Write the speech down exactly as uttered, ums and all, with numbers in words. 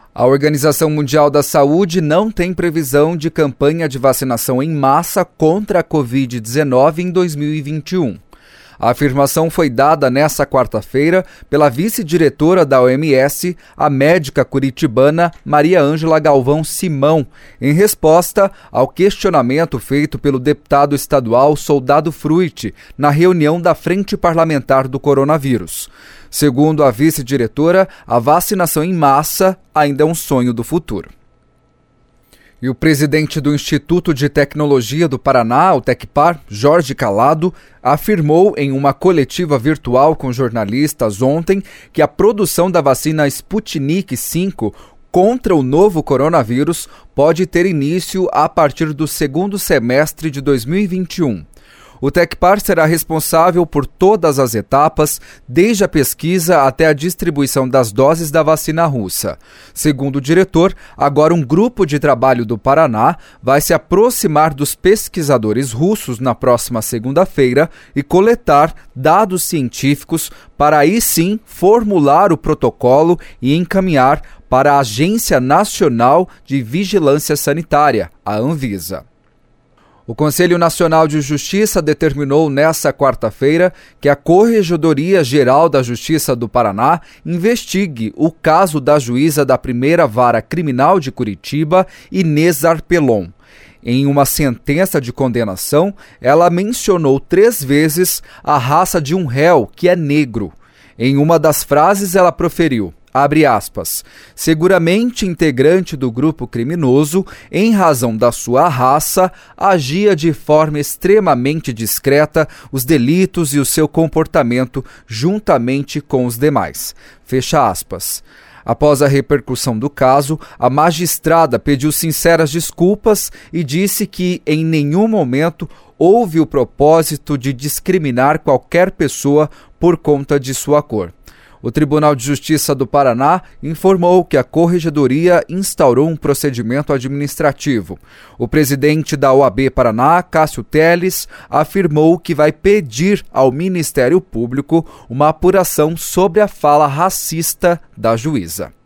A Organização Mundial da Saúde não tem previsão de campanha de vacinação em massa contra a covid dezenove em dois mil e vinte e um. A afirmação foi dada nesta quarta-feira pela vice-diretora da O M S, a médica curitibana Maria Ângela Galvão Simão, em resposta ao questionamento feito pelo deputado estadual Soldado Fruit na reunião da Frente Parlamentar do Coronavírus. Segundo a vice-diretora, a vacinação em massa ainda é um sonho do futuro. E o presidente do Instituto de Tecnologia do Paraná, o Tecpar, Jorge Calado, afirmou em uma coletiva virtual com jornalistas ontem que a produção da vacina Sputnik cinco contra o novo coronavírus pode ter início a partir do segundo semestre de dois mil e vinte e um. O Tecpar será responsável por todas as etapas, desde a pesquisa até a distribuição das doses da vacina russa. Segundo o diretor, agora um grupo de trabalho do Paraná vai se aproximar dos pesquisadores russos na próxima segunda-feira e coletar dados científicos para aí sim formular o protocolo e encaminhar para a Agência Nacional de Vigilância Sanitária, a Anvisa. O Conselho Nacional de Justiça determinou nesta quarta-feira que a Corregedoria Geral da Justiça do Paraná investigue o caso da juíza da primeira vara criminal de Curitiba, Inês Arpelon. Em uma sentença de condenação, ela mencionou três vezes a raça de um réu que é negro. Em uma das frases, ela proferiu: abre aspas, seguramente integrante do grupo criminoso, em razão da sua raça, agia de forma extremamente discreta os delitos e o seu comportamento juntamente com os demais. Fecha aspas. Após a repercussão do caso, a magistrada pediu sinceras desculpas e disse que em nenhum momento houve o propósito de discriminar qualquer pessoa por conta de sua cor. O Tribunal de Justiça do Paraná informou que a Corregedoria instaurou um procedimento administrativo. O presidente da O A B Paraná, Cássio Teles, afirmou que vai pedir ao Ministério Público uma apuração sobre a fala racista da juíza.